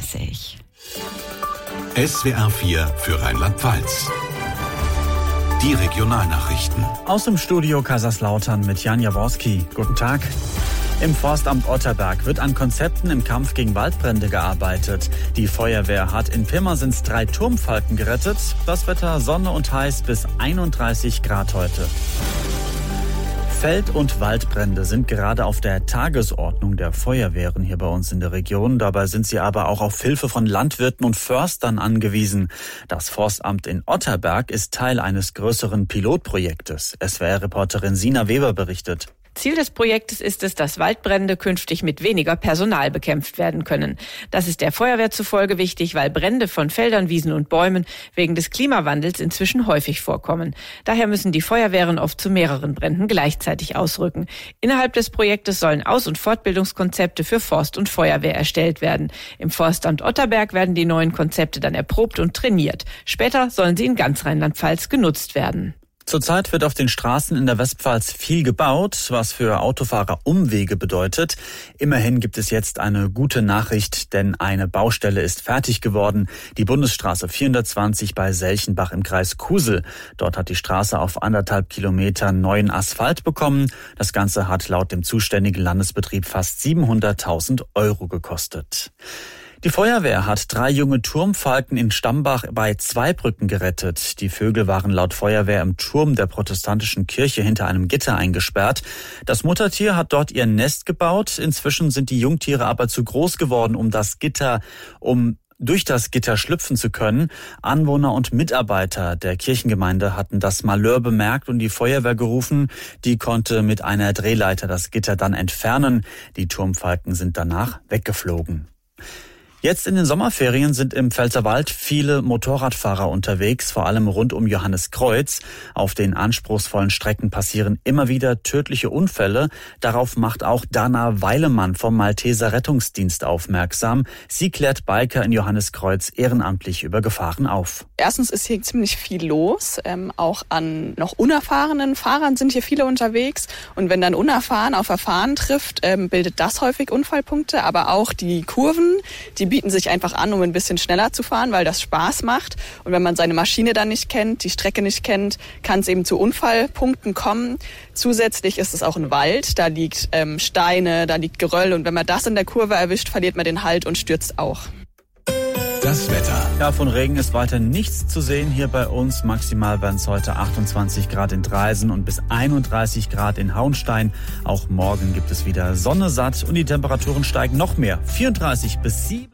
7:30. SWR 4 für Rheinland-Pfalz. Die Regionalnachrichten. Aus dem Studio Kaiserslautern mit Jan Jaworski. Guten Tag. Im Forstamt Otterberg wird an Konzepten im Kampf gegen Waldbrände gearbeitet. Die Feuerwehr hat in Pirmasens 3 Turmfalken gerettet. Das Wetter Sonne und heiß bis 31 Grad heute. Feld- und Waldbrände sind gerade auf der Tagesordnung der Feuerwehren hier bei uns in der Region. Dabei sind sie aber auch auf Hilfe von Landwirten und Förstern angewiesen. Das Forstamt in Otterberg ist Teil eines größeren Pilotprojektes. SWR-Reporterin Sina Weber berichtet. Ziel des Projektes ist es, dass Waldbrände künftig mit weniger Personal bekämpft werden können. Das ist der Feuerwehr zufolge wichtig, weil Brände von Feldern, Wiesen und Bäumen wegen des Klimawandels inzwischen häufig vorkommen. Daher müssen die Feuerwehren oft zu mehreren Bränden gleichzeitig ausrücken. Innerhalb des Projektes sollen Aus- und Fortbildungskonzepte für Forst und Feuerwehr erstellt werden. Im Forstamt Otterberg werden die neuen Konzepte dann erprobt und trainiert. Später sollen sie in ganz Rheinland-Pfalz genutzt werden. Zurzeit wird auf den Straßen in der Westpfalz viel gebaut, was für Autofahrer Umwege bedeutet. Immerhin gibt es jetzt eine gute Nachricht, denn eine Baustelle ist fertig geworden. Die Bundesstraße 420 bei Selchenbach im Kreis Kusel. Dort hat die Straße auf 1,5 Kilometer neuen Asphalt bekommen. Das Ganze hat laut dem zuständigen Landesbetrieb fast 700.000 € gekostet. Die Feuerwehr hat 3 junge Turmfalken in Stambach bei Zweibrücken gerettet. Die Vögel waren laut Feuerwehr im Turm der protestantischen Kirche hinter einem Gitter eingesperrt. Das Muttertier hat dort ihr Nest gebaut. Inzwischen sind die Jungtiere aber zu groß geworden, durch das Gitter schlüpfen zu können. Anwohner und Mitarbeiter der Kirchengemeinde hatten das Malheur bemerkt und die Feuerwehr gerufen. Die konnte mit einer Drehleiter das Gitter dann entfernen. Die Turmfalken sind danach weggeflogen. Jetzt in den Sommerferien sind im Pfälzerwald viele Motorradfahrer unterwegs, vor allem rund um Johanniskreuz. Auf den anspruchsvollen Strecken passieren immer wieder tödliche Unfälle. Darauf macht auch Dana Weilemann vom Malteser Rettungsdienst aufmerksam. Sie klärt Biker in Johanniskreuz ehrenamtlich über Gefahren auf. Erstens ist hier ziemlich viel los. Auch an noch unerfahrenen Fahrern sind hier viele unterwegs. Und wenn dann unerfahren auf erfahren trifft, bildet das häufig Unfallpunkte. Aber auch die Kurven, die bieten sich einfach an, um ein bisschen schneller zu fahren, weil das Spaß macht. Und wenn man seine Maschine dann nicht kennt, die Strecke nicht kennt, kann es eben zu Unfallpunkten kommen. Zusätzlich ist es auch ein Wald, da liegt Steine, da liegt Geröll. Und wenn man das in der Kurve erwischt, verliert man den Halt und stürzt auch. Das Wetter. Ja, von Regen ist weiter nichts zu sehen hier bei uns. Maximal werden es heute 28 Grad in Dreisen und bis 31 Grad in Hauenstein. Auch morgen gibt es wieder Sonne satt und die Temperaturen steigen noch mehr. 34 bis 7.